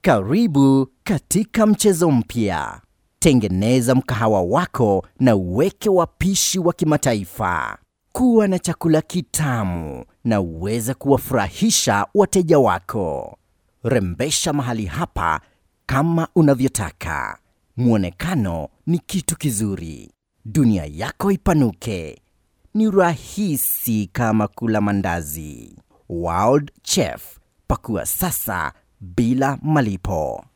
Karibu katika mchezo mpya. Tengeneza mkahawa wako na uweke wapishi wa kimataifa. Kuwa na chakula kitamu na uweze kuwafurahisha wateja wako. Rembesha mahali hapa kama unavyotaka. Muonekano ni kitu kizuri. Dunia yako ipanuke. Ni rahisi kama kula mandazi. World Chef, pakua sasa bila malipo.